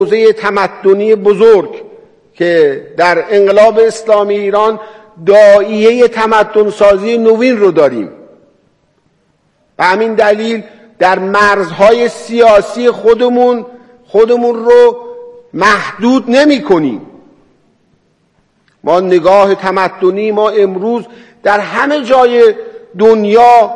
حوزه تمدنی بزرگ که در انقلاب اسلامی ایران داعیه تمدن سازی نوین رو داریم. به همین دلیل در مرزهای سیاسی خودمون رو محدود نمی کنیم. ما نگاه تمدنی ما امروز در همه جای دنیا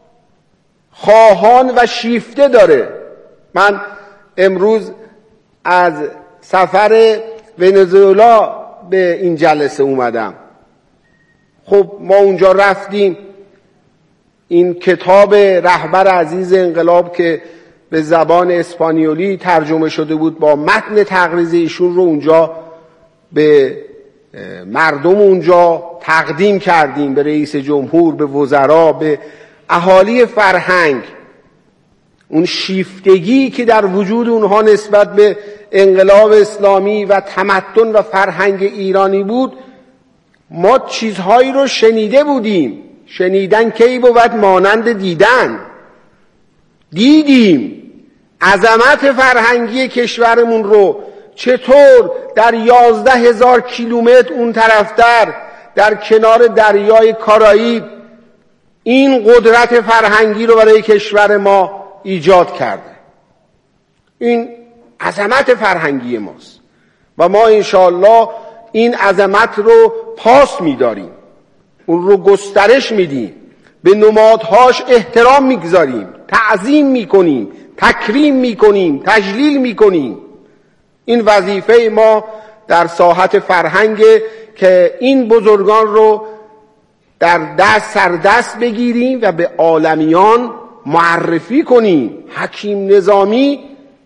خواهان و شیفته داره. من امروز از سفر ونزوئلا به این جلسه اومدم. خب ما اونجا رفتیم، این کتاب رهبر عزیز انقلاب که به زبان اسپانیولی ترجمه شده بود با متن تقریض ایشون رو اونجا به مردم اونجا تقدیم کردیم، به رئیس جمهور، به وزرا، به اهالی فرهنگ. اون شیفتگی که در وجود اونها نسبت به انقلاب اسلامی و تمدن و فرهنگ ایرانی بود، ما چیزهایی رو شنیده بودیم. شنیدن کی بود مانند دیدن. دیدیم عظمت فرهنگی کشورمون رو چطور در 11,000 کیلومتر اون طرفتر در کنار دریای کارائیب این قدرت فرهنگی رو برای کشور ما ایجاد کرده. این عظمت فرهنگی ماست و ما انشاءالله این عظمت رو پاس می‌داریم، اون رو گسترش میدیم، به نمادهاش احترام میگذاریم، تعظیم میکنیم، تکریم میکنیم، تجلیل میکنیم. این وظیفه ما در ساحت فرهنگ که این بزرگان رو در دست سردست بگیریم و به عالمیان معرفی کنیم. حکیم نظامی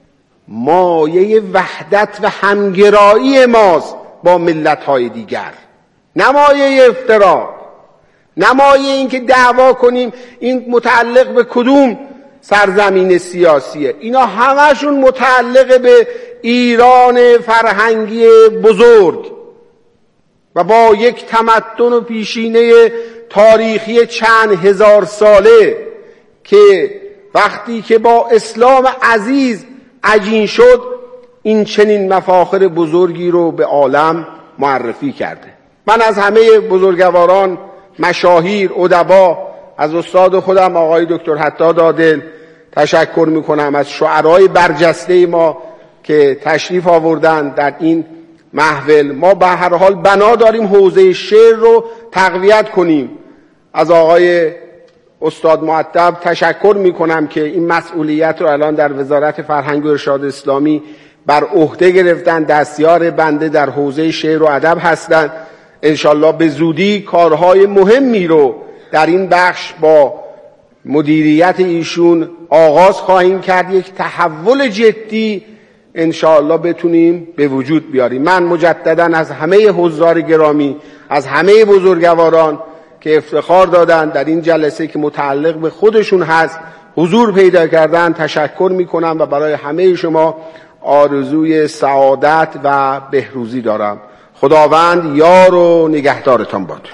مایه وحدت و همگرایی ماست با ملت‌های دیگر، نمایه افتراق، نمایه این که دعوا کنیم این متعلق به کدوم سرزمین سیاسیه. اینا همشون متعلق به ایران فرهنگی بزرگ و با یک تمدن و پیشینه تاریخی چند هزار ساله که وقتی که با اسلام عزیز عجین شد این چنین مفاخر بزرگی رو به عالم معرفی کرده. من از همه بزرگواران، مشاهیر، ادبا، از استاد خودم آقای دکتر حطاد عادل تشکر میکنم، از شعرای برجسته ما که تشریف آوردن در این محفل. ما به هر حال بنا داریم حوزه شعر رو تقویت کنیم. از آقای استاد مؤدب تشکر میکنم که این مسئولیت رو الان در وزارت فرهنگ و ارشاد اسلامی بر عهده گرفتن. دستیار بنده در حوزه شعر و ادب هستند. انشالله به زودی کارهای مهمی رو در این بخش با مدیریت ایشون آغاز خواهیم کرد. یک تحول جدی انشالله بتونیم به وجود بیاریم. من مجددا از همه حضار گرامی، از همه بزرگواران که افتخار دادن در این جلسه که متعلق به خودشون هست حضور پیدا کردن تشکر میکنم و برای همه شما آرزوی سعادت و بهروزی دارم. خداوند یار و نگهدارتان باد.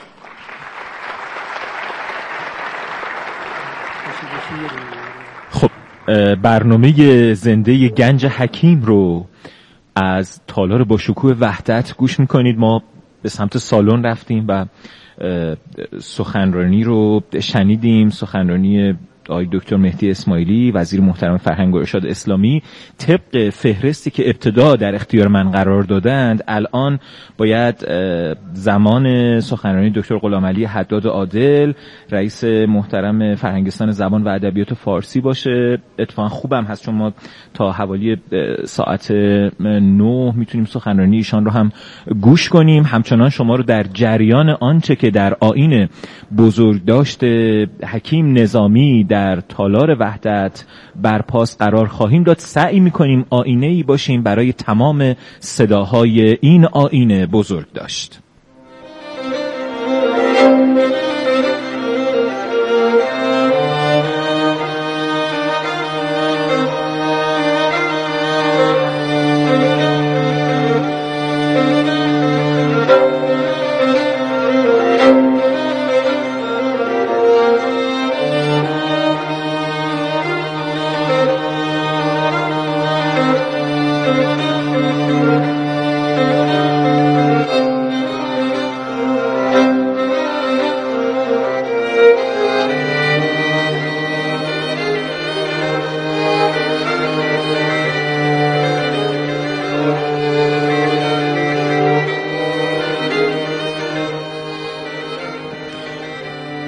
خب برنامه زنده گنج حکیم رو از تالار با شکوه وحدت گوش میکنید. ما به سمت سالن رفتیم و سخنرانی رو شنیدیم، سخنرانی آقای دکتر مهدی اسماعیلی وزیر محترم فرهنگ و ارشاد اسلامی. طبق فهرستی که ابتدا در اختیار من قرار دادند الان باید زمان سخنرانی دکتر غلامعلی حداد عادل رئیس محترم فرهنگستان زبان و ادبیات فارسی باشه. اتفاقا خوبم هست چون ما تا حوالی ساعت 9 میتونیم سخنرانی ایشان رو هم گوش کنیم. همچنان شما رو در جریان آنچه که در آیین بزرگداشت حکیم نظامی در تالار وحدت برپاس قرار خواهیم داد. سعی میکنیم آینه‌ای باشیم برای تمام صداهای این آیین بزرگداشت.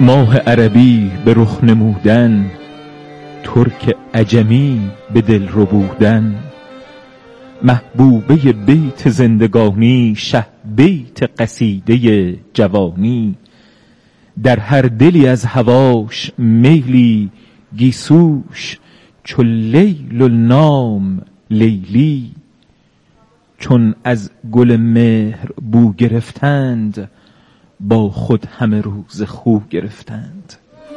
ماه عربی به رخ نمودن، ترک عجمی به دل ربودن. محبوبه بیت زندگانی، شه بیت قصیده جوانی. در هر دلی از هواش میلی، گیسوش چو لیل النام لیلی. چون از گل مهر بو گرفتند، با خود همه روز خو گرفتند.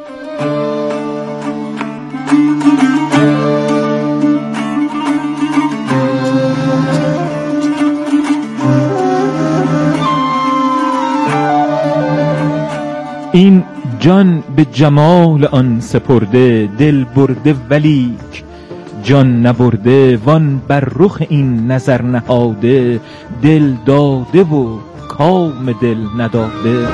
این جان به جمال آن سپرده، دل برده ولیک جان نبرده. وان بر رخ این نظر نهاده، دل داده و کام دل نداده.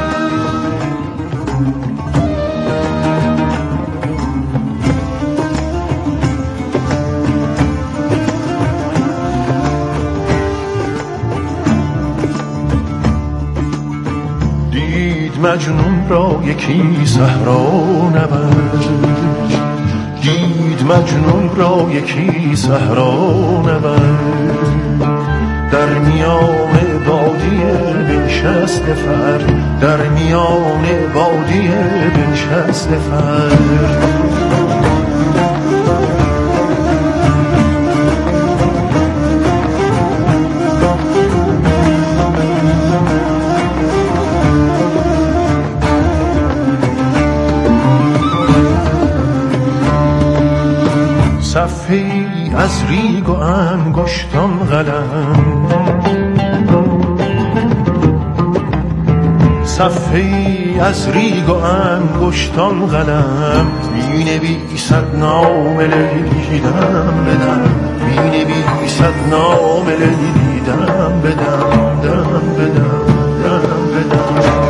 دید مجنون را یکی صحرا نبرد، دید مجنون را یکی صحرا نبرد. در میان بادیه بنشسته فر، در میان بادیه بنشسته فر. صفحه‌ای از ریگ و انگشتان قلم، صفحه‌ای از ریگ و انگشتان قلم. می نویسد نام لیلی دم بدم، می نویسد نام لیلی دم بدم، دم بدم، دم بدم.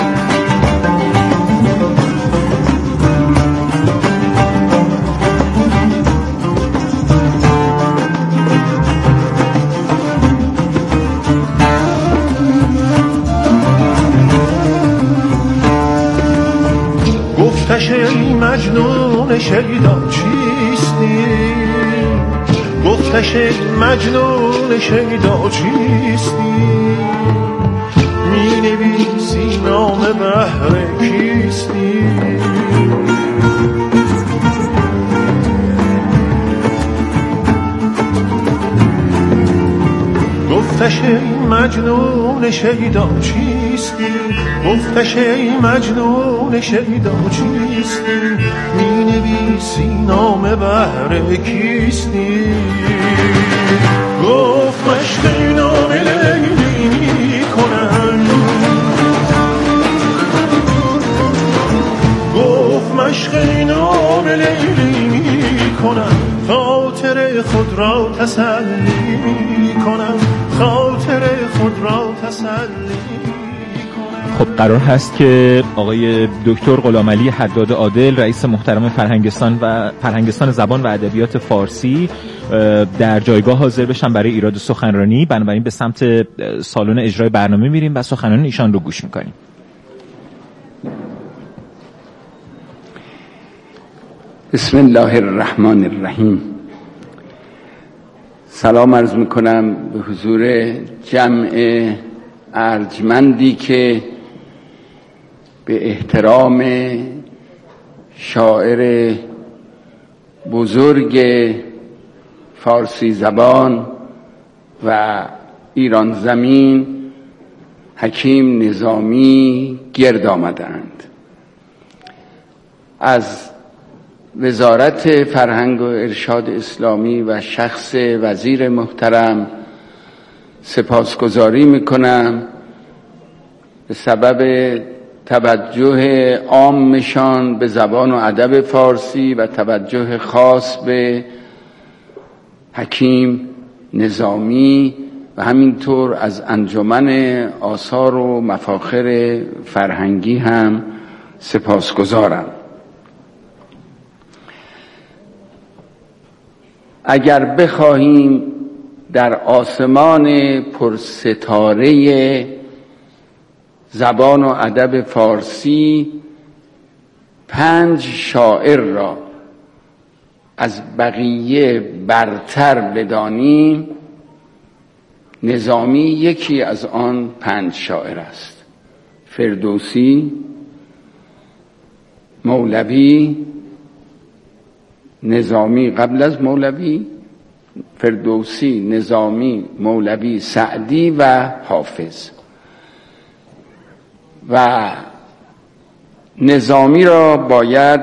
گفتش ای مجنون شیدا چیستی، گفتش ای مجنون شیدا چیستی. می نویسی نام بحر کیستی. گفتش ای مجنون شیدا چیستی، گفتش ای مجنون شیدا چیستی. می نویسی نام بحر کیستی. گفت مشق نام لیلی می کنم، گفت مشق نام لیلی می کنم. خاطر خود را تسلی می کنم، خاطر خود را تسلی. خب قرار هست که آقای دکتر غلامعلی حداد عادل، رئیس محترم فرهنگستان زبان و ادبیات فارسی، در جایگاه حاضر بشن برای ایراد سخنرانی. بنابراین به سمت سالن اجرای برنامه میریم و سخنرانی ایشان رو گوش میکنیم. بسم الله الرحمن الرحیم. سلام عرض میکنم به حضور جمع ارجمندی که به احترام شاعر بزرگ فارسی زبان و ایران زمین حکیم نظامی گرد آمدند. از وزارت فرهنگ و ارشاد اسلامی و شخص وزیر محترم سپاسگزاری میکنم به سبب توجه عامشان به زبان و ادب فارسی و توجه خاص به حکیم نظامی و همینطور از انجمن آثار و مفاخر فرهنگی هم سپاسگزارم. اگر بخواهیم در آسمان پرستاره زبان و ادب فارسی 5 شاعر را از بقیه برتر بدانیم، نظامی یکی از آن 5 شاعر است. فردوسی، مولوی، نظامی قبل از مولوی، فردوسی، نظامی، مولوی، سعدی و حافظ. و نظامی را باید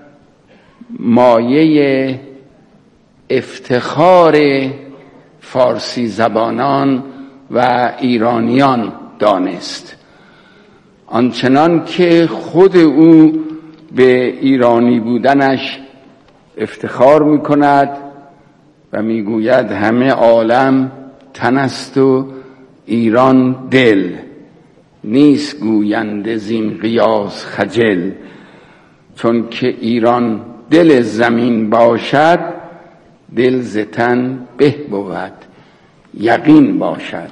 مایه افتخار فارسی زبانان و ایرانیان دانست، آنچنان که خود او به ایرانی بودنش افتخار می‌کند و میگوید همه عالم تن است و ایران دل، نیست گوینده زین قیاس خجل. چون که ایران دل زمین باشد، دل ز تن به بود یقین باشد.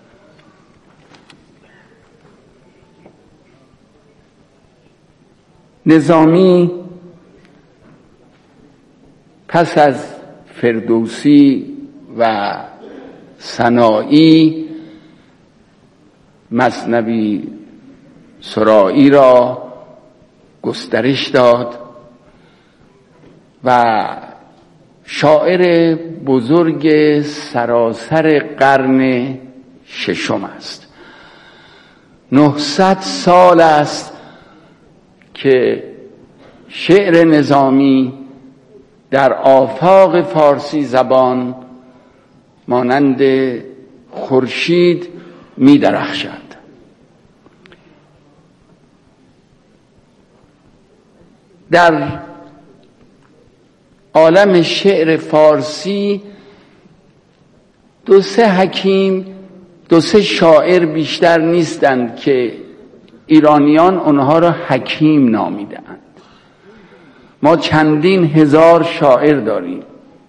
نظامی پس از فردوسی و سنایی مثنوی سرایی را گسترش داد و شاعر بزرگ سراسر قرن 6 است. 900 سال است که شعر نظامی در آفاق فارسی زبان مانند خورشید می درخشد. در عالم شعر فارسی 2-3 حکیم، 2-3 شاعر بیشتر نیستند که ایرانیان اونها را حکیم نامیدند. ما چندین هزار شاعر داریم،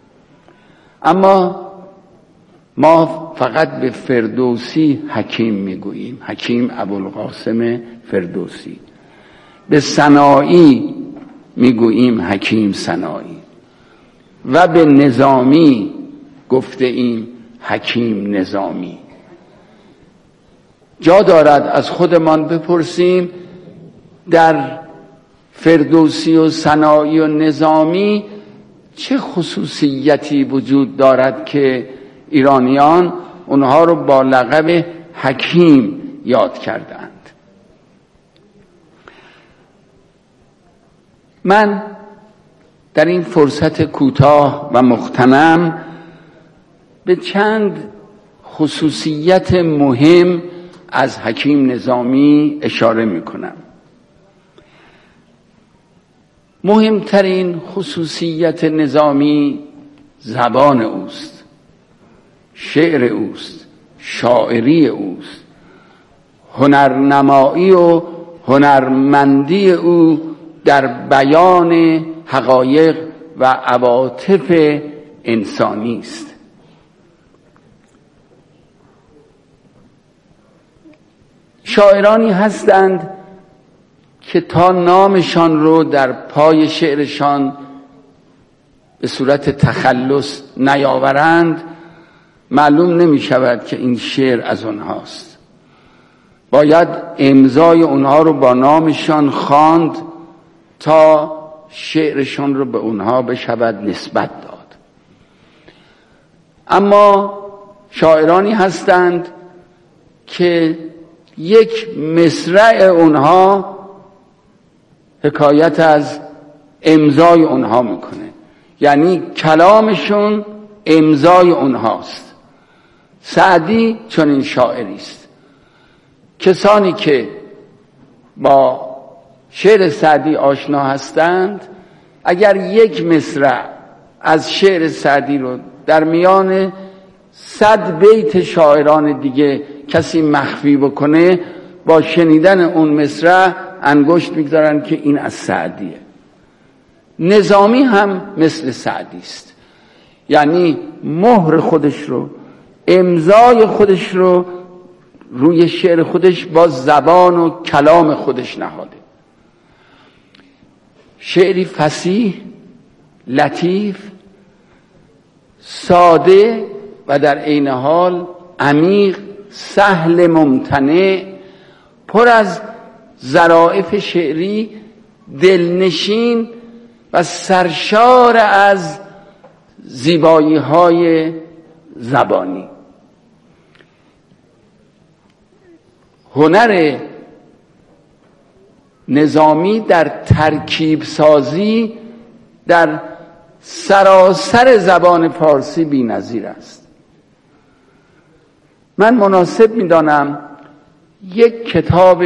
اما ما فقط به فردوسی حکیم میگوییم، حکیم ابوالقاسم فردوسی. به سنایی میگوییم حکیم سنایی و به نظامی گفته ایم حکیم نظامی. جا دارد از خودمان بپرسیم در فردوسی و سنایی و نظامی چه خصوصیتی وجود دارد که ایرانیان اونها رو با لقب حکیم یاد کردند. من در این فرصت کوتاه و مغتنم به چند خصوصیت مهم از حکیم نظامی اشاره میکنم. مهمترین خصوصیت نظامی زبان اوست، شعر اوست، شاعری اوست، هنرنمایی و هنرمندی او در بیان حقایق و عواطف انسانی است. شاعرانی هستند که تا نامشان رو در پای شعرشان به صورت تخلص نیاورند معلوم نمی شود که این شعر از اونهاست. باید امضای اونها رو با نامشان خواند تا شعرشان رو به اونها بشود نسبت داد. اما شاعرانی هستند که یک مصرع اونها حکایت از امضای اونها میکنه، یعنی کلامشون امضای اونهاست. سعدی چنین شاعری است. کسانی که با شعر سعدی آشنا هستند اگر یک مصرع از شعر سعدی رو در میان 100 بیت شاعران دیگه کسی مخفی بکنه، با شنیدن اون مصرع انگشت میگذارن که این از سعدیه. نظامی هم مثل سعدی است، یعنی مهر خودش رو، امضای خودش رو روی شعر خودش با زبان و کلام خودش نهاده. شعری فصیح، لطیف، ساده و در عین حال عمیق، سهل، ممتنع، پر از ظرافت شعری، دلنشین و سرشار از زیبایی‌های زبانی. هنر نظامی در ترکیب سازی در سراسر زبان فارسی بی‌نظیر است. من مناسب می‌دانم یک کتاب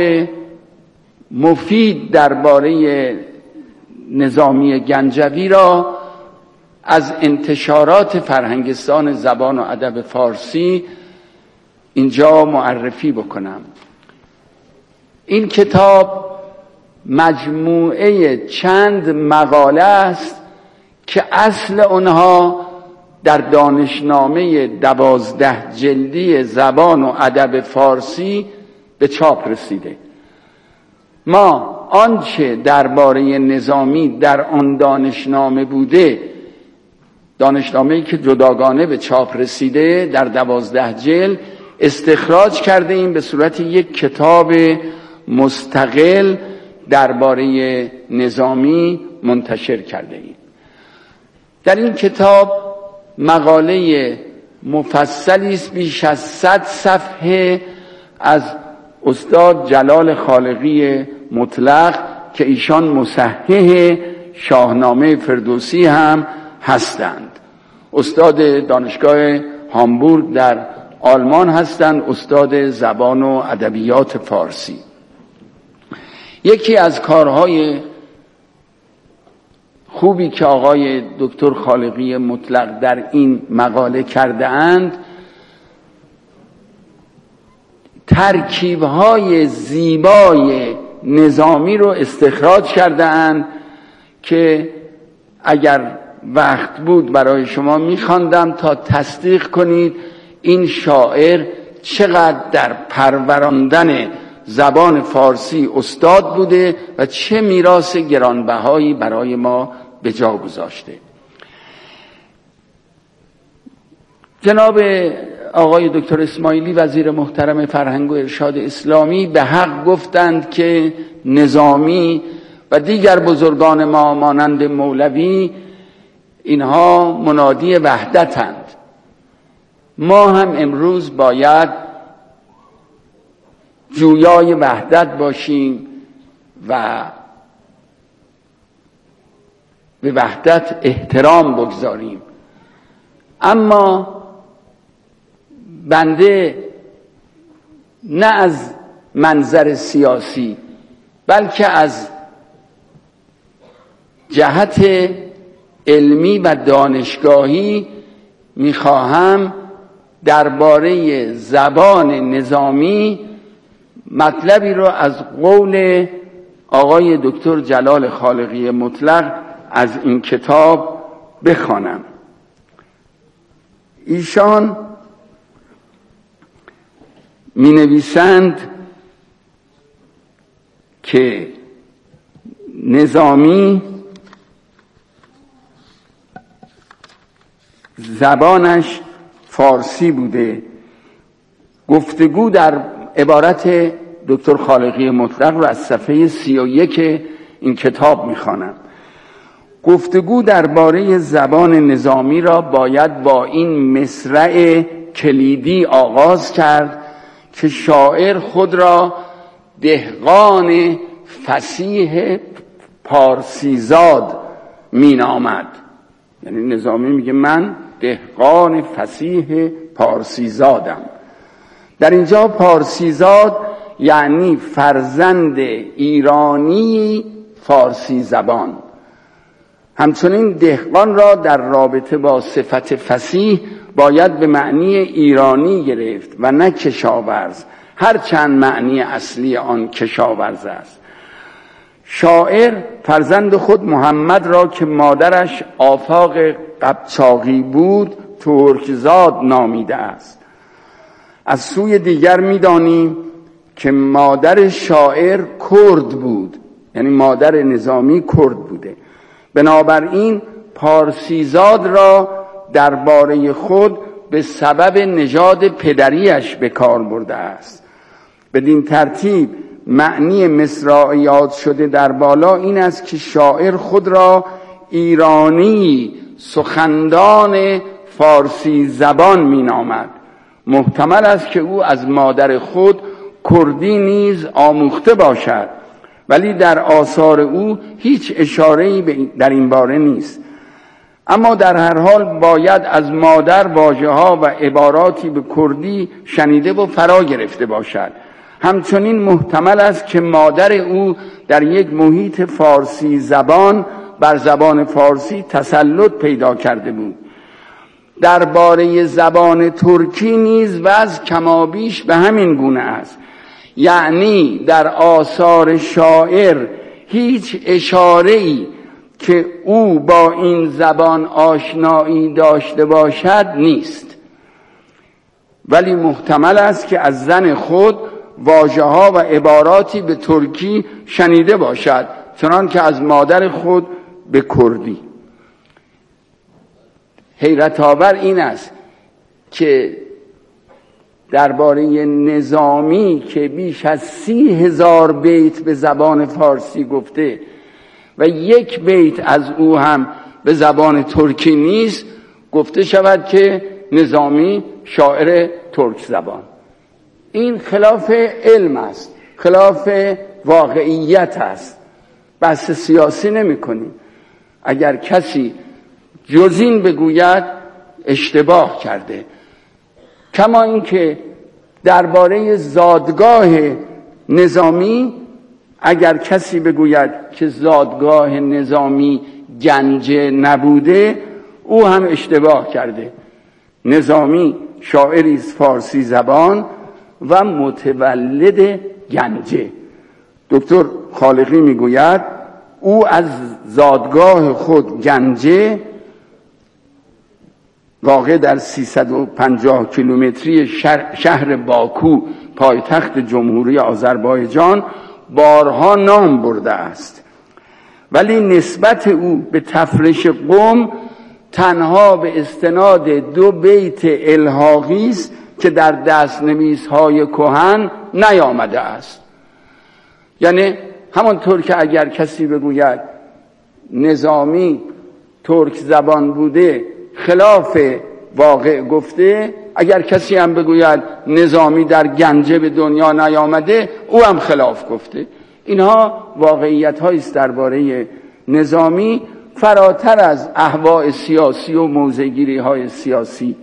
مفید درباره نظامی گنجوی را از انتشارات فرهنگستان زبان و ادب فارسی اینجا معرفی بکنم. این کتاب مجموعه چند مقاله است که اصل آنها در دانشنامه 12 جلدی زبان و ادب فارسی به چاپ رسیده. ما آنچه درباره نظامی در آن دانشنامه بوده، دانشنامه‌ای که جداگانه به چاپ رسیده در 12 جلد، استخراج کرده ایم به صورت یک کتاب مستقل درباره نظامی منتشر کرده ایم. در این کتاب مقاله مفصلی است بیش از 100 صفحه از استاد جلال خالقی مطلق که ایشان مصحح شاهنامه فردوسی هم هستند. استاد دانشگاه هامبورگ در آلمان هستند، استاد زبان و ادبیات فارسی. یکی از کارهای خوبی که آقای دکتر خالقی مطلق در این مقاله کرده اند، ترکیب‌های زیبای نظامی رو استخراج کرده اند که اگر وقت بود برای شما می‌خواندم تا تصدیق کنید این شاعر چقدر در پروراندن زبان فارسی استاد بوده و چه میراث گرانبهایی برای ما به جا گذاشته. جناب آقای دکتر اسماعیلی وزیر محترم فرهنگ و ارشاد اسلامی به حق گفتند که نظامی و دیگر بزرگان ما مانند مولوی اینها منادی وحدتند. ما هم امروز باید جویای وحدت باشیم و به وحدت احترام بگذاریم. اما بنده نه از منظر سیاسی بلکه از جهت علمی و دانشگاهی میخواهم درباره زبان نظامی مطلبی رو از قول آقای دکتر جلال خالقی مطلق از این کتاب بخوانم. ایشان می نویسند که نظامی زبانش فارسی بوده. گفتگو در عبارت دکتر خالقی مطلق رو از صفحه 31 این کتاب میخوانم. گفتگو درباره زبان نظامی را باید با این مصرع کلیدی آغاز کرد که شاعر خود را دهقان فصیح پارسیزاد مینامد. یعنی نظامی میگه من دهقان فصیح پارسیزادم. در اینجا پارسیزاد یعنی فرزند ایرانی فارسی زبان. همچنین دهقان را در رابطه با صفت فصیح باید به معنی ایرانی گرفت و نه کشاورز، هرچند معنی اصلی آن کشاورز است. شاعر فرزند خود محمد را که مادرش آفاق قبچاقی بود ترکزاد نامیده است. از سوی دیگر می‌دانیم که مادر شاعر کرد بود یعنی مادر نظامی کرد بوده. بنابراین پارسیزاد را درباره خود به سبب نژاد پدریش به کار برده است. بدین ترتیب معنی مصرع یاد شده در بالا این است که شاعر خود را ایرانی سخندان فارسی زبان می نامد. محتمل است که او از مادر خود کردی نیز آموخته باشد، ولی در آثار او هیچ اشاره‌ای در این باره نیست. اما در هر حال باید از مادر واژه‌ها و عباراتی به کردی شنیده و فرا گرفته باشد. همچنین محتمل است که مادر او در یک محیط فارسی زبان بر زبان فارسی تسلط پیدا کرده بود. درباره زبان ترکی نیز وضع کمابیش به همین گونه است. یعنی در آثار شاعر هیچ اشاره‌ای که او با این زبان آشنایی داشته باشد نیست، ولی محتمل است که از زن خود واژه‌ها و عباراتی به ترکی شنیده باشد، چنان که از مادر خود به کردی. حیرت آور این است که درباره نظامی که بیش از 30,000 بیت به زبان فارسی گفته و یک بیت از او هم به زبان ترکی نیست، گفته شود که نظامی شاعر ترک زبان. این خلاف علم است، خلاف واقعیت است. بحث سیاسی نمی کنیم. اگر کسی جز این بگوید اشتباه کرده. کما اینکه درباره زادگاه نظامی اگر کسی بگوید که زادگاه نظامی گنجه نبوده، او هم اشتباه کرده. نظامی شاعری است فارسی زبان و متولد گنجه. دکتر خالقی میگوید او از زادگاه خود گنجه واقع در 350 کیلومتری شهر باکو پایتخت جمهوری آذربایجان بارها نام برده است، ولی نسبت او به تفرش قم تنها به استناد 2 بیت الحاقی است که در دست‌نویس‌های کهن نیامده است. یعنی همانطور که اگر کسی بگوید نظامی ترک زبان بوده خلاف واقع گفته، اگر کسی هم بگوید نظامی در گنجه به دنیا نیامده، او هم خلاف گفته. اینها واقعیت هایی است درباره نظامی فراتر از اهواء سیاسی و موضع‌گیری های سیاسی.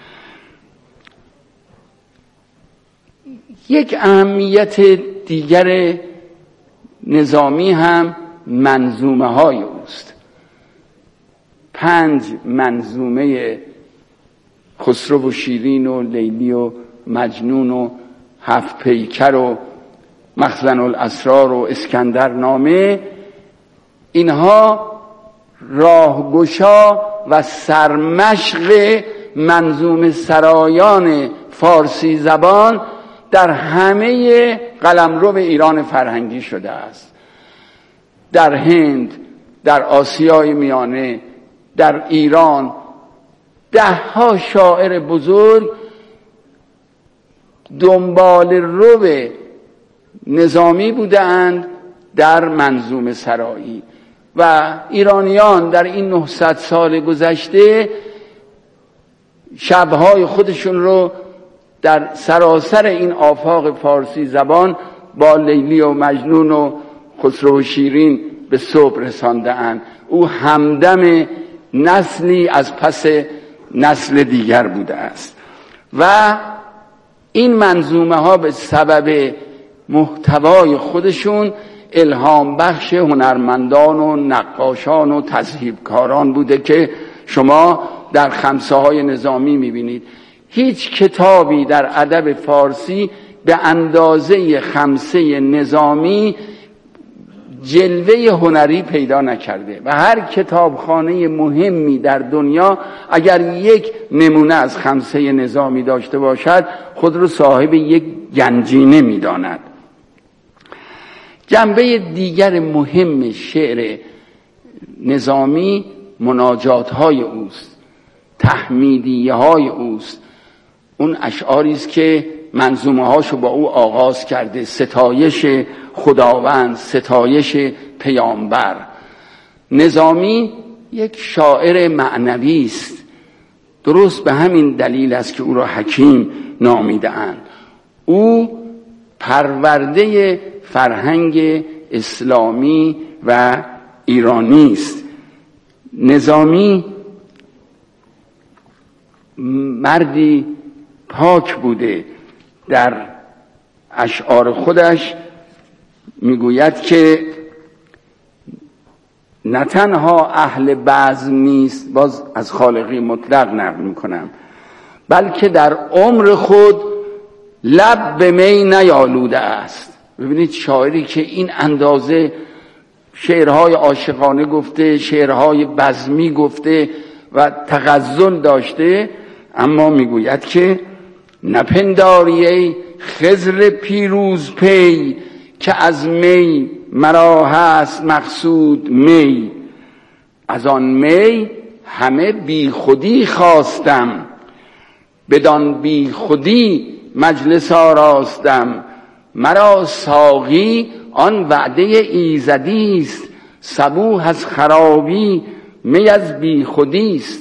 یک اهمیت دیگر نظامی هم منظومه های اوست. 5 منظومه خسرو و شیرین و لیلی و مجنون و 7 پیکر و مخزن الاسرار و اسکندرنامه، اینها راهگشا و سرمشق منظومه سرایان فارسی زبان در همه قلمرو ایران فرهنگی شده است. در هند، در آسیای میانه، در ایران 10 شاعر بزرگ دنبال رو نظامی بودند در منظومه سرایی و ایرانیان در این 900 سال گذشته شبهای خودشون رو در سراسر این آفاق فارسی زبان با لیلی و مجنون و خسرو و شیرین به صبح رسانده اند. او همدم نسلی از پس نسل دیگر بوده است و این منظومه ها به سبب محتوای خودشون الهام بخش هنرمندان و نقاشان و تذهیبکاران بوده که شما در خمسه های نظامی میبینید. هیچ کتابی در ادب فارسی به اندازه خمسه نظامی جلوه هنری پیدا نکرده و هر کتابخانه مهمی در دنیا اگر یک نمونه از خمسه نظامی داشته باشد خود رو صاحب یک گنجینه میداند. جنبه دیگر مهم شعر نظامی مناجات های اوست، تحمیدیه های اوست. اون اشعاری است که منظومه هاشو با او آغاز کرده، ستایش خداوند، ستایش پیامبر. نظامی یک شاعر معنوی است، درست به همین دلیل است که او را حکیم نامیده‌اند. او پرورده فرهنگ اسلامی و ایرانی است. نظامی مردی پاک بوده. در اشعار خودش میگوید که نه تنها اهل بزم نیست، باز از خالقی مطلق نقل میکنم، بلکه در عمر خود لب به می نیالوده است. ببینید شاعری که این اندازه شعرهای عاشقانه گفته، شعرهای بزمی گفته و تغزل داشته، اما میگوید که نپنداری ای خضر پیروز پی، که از می مرا هست مقصود می. از آن می همه بی خودی خواستم، بدان بی خودی مجلس آراستم. مرا ساقی آن وعده ایزدی است، صبوح از خرابی می از بی خودی است.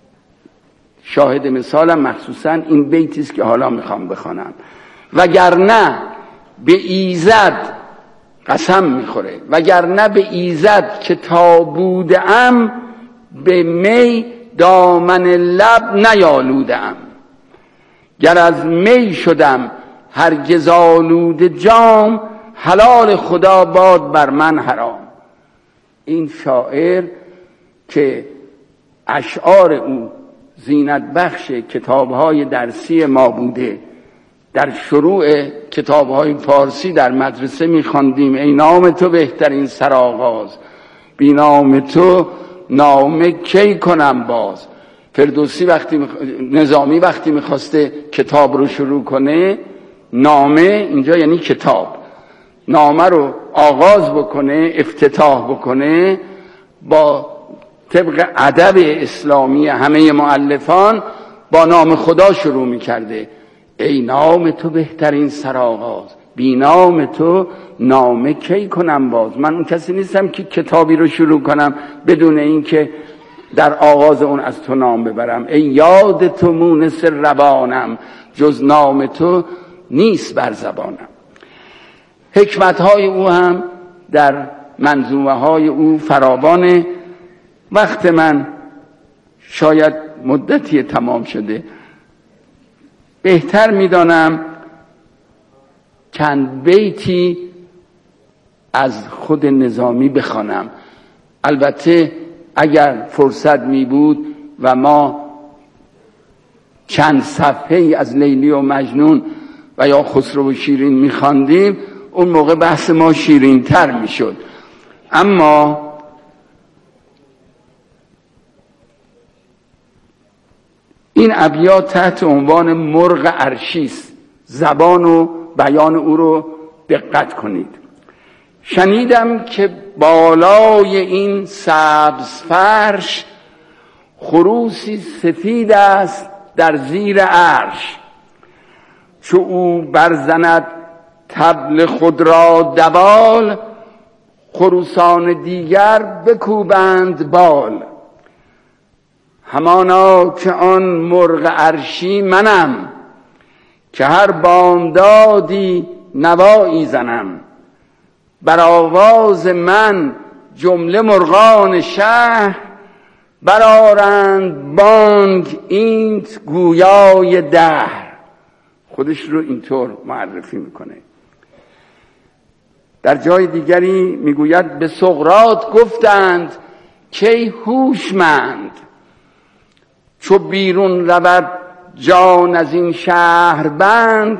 شاهد مثالم مخصوصا این بیتی است که حالا میخوام بخوانم. وگرنه به ایزد قسم میخوره، وگرنه به ایزد که تا بودم، به می دامن لب نیالودم. گر از می شدم هرگز آلوده جام، حلال خدا باد بر من حرام. این شاعر که اشعار او زینت بخش کتاب‌های درسی ما بوده، در شروع کتاب‌های فارسی در مدرسه می‌خواندیم ای نام تو بهترین سرآغاز، بی نام تو نامه کی کنم باز. فردوسی نظامی وقتی می‌خواسته کتاب رو شروع کنه، نامه اینجا یعنی کتاب، نامه رو آغاز بکنه، افتتاح بکنه، با طبق ادب اسلامی همه مؤلفان با نام خدا شروع می‌کرده. ای نام تو بهترین سرآغاز، بی نام تو نامه کی کنم باز. من اون کسی نیستم که کتابی رو شروع کنم بدون اینکه در آغاز اون از تو نام ببرم. ای یاد تو مونس روانم، جز نام تو نیست بر زبانم. حکمت‌های او هم در منظومه‌های او فراوانه. وقت من شاید مدتی تمام شده، بهتر می‌دانم چند بیتی از خود نظامی بخوانم. البته اگر فرصت می بود و ما چند صفحه‌ای از لیلی و مجنون و یا خسرو و شیرین می‌خواندیم، اون موقع بحث ما شیرین‌تر می‌شد. اما این ابیات تحت عنوان مرغ عرشی است. زبان و بیان او رو دقت کنید. شنیدم که بالای این سبز فرش، خروسی سفید است در زیر عرش. چو او برزند طبل خود را دوال، خروسان دیگر بکوبند بال. همانا که آن مرغ عرشی منم، که هر بامدادی نوایی زنم. بر آواز من جمله مرغان شهر، برآرند بانگ اینت گویای دهر. خودش رو اینطور معرفی میکنه. در جای دیگری میگوید به سقراط گفتند که هوشمند، چو بیرون رود جان از این شهر بند.